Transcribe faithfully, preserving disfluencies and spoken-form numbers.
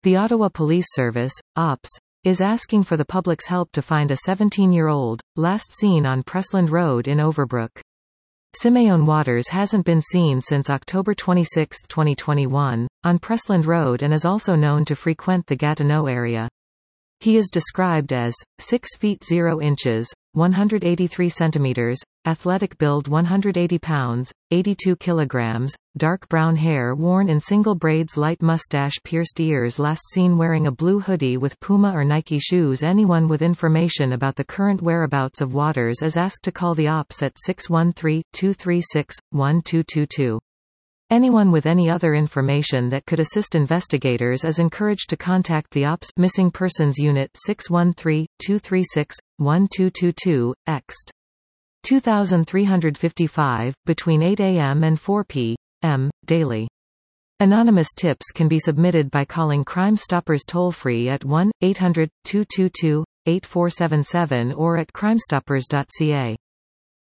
The Ottawa Police Service, O P S, is asking for the public's help to find a seventeen-year-old, last seen on Pressland Road in Overbrook. Simeon Waters hasn't been seen since October twenty-sixth, twenty twenty-one, on Pressland Road and is also known to frequent the Gatineau area. He is described as six feet zero inches, one hundred eighty-three centimeters, athletic build one hundred eighty pounds, eighty-two kilograms, dark brown hair worn in single braids, light mustache, pierced ears, last seen wearing a blue hoodie with Puma or Nike shoes. Anyone with information about the current whereabouts of Waters is asked to call the O P S at six one three, two three six, one two two two. Anyone with any other information that could assist investigators is encouraged to contact the O P S Missing Persons Unit six one three, two three six, one two two two, Ext. two three five five, between eight a m and four p m, daily. Anonymous tips can be submitted by calling Crime Stoppers toll-free at one eight hundred, two two two, eight four seven seven or at crimestoppers dot c a.